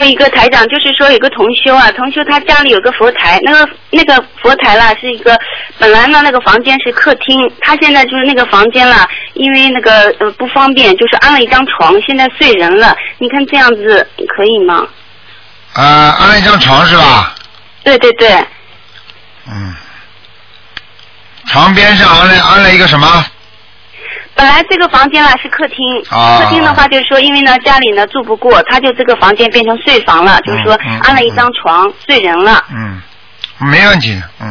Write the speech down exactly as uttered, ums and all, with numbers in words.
一个台长，就是说有个同修啊，同修他家里有个佛台，那个那个佛台啦是一个本来呢那个房间是客厅，他现在就是那个房间啦，因为那个呃不方便，就是安了一张床，现在睡人了，你看这样子可以吗？ 呃，安了一张床是吧？ 对对对。 嗯。床边上安了安了一个什么？ 本来这个房间啦是客厅， 啊、 客厅的话就是说，因为呢家里呢住不过，他就这个房间变成睡房了，嗯、就是说安了一张床、嗯、睡人了。 嗯，没问题。嗯。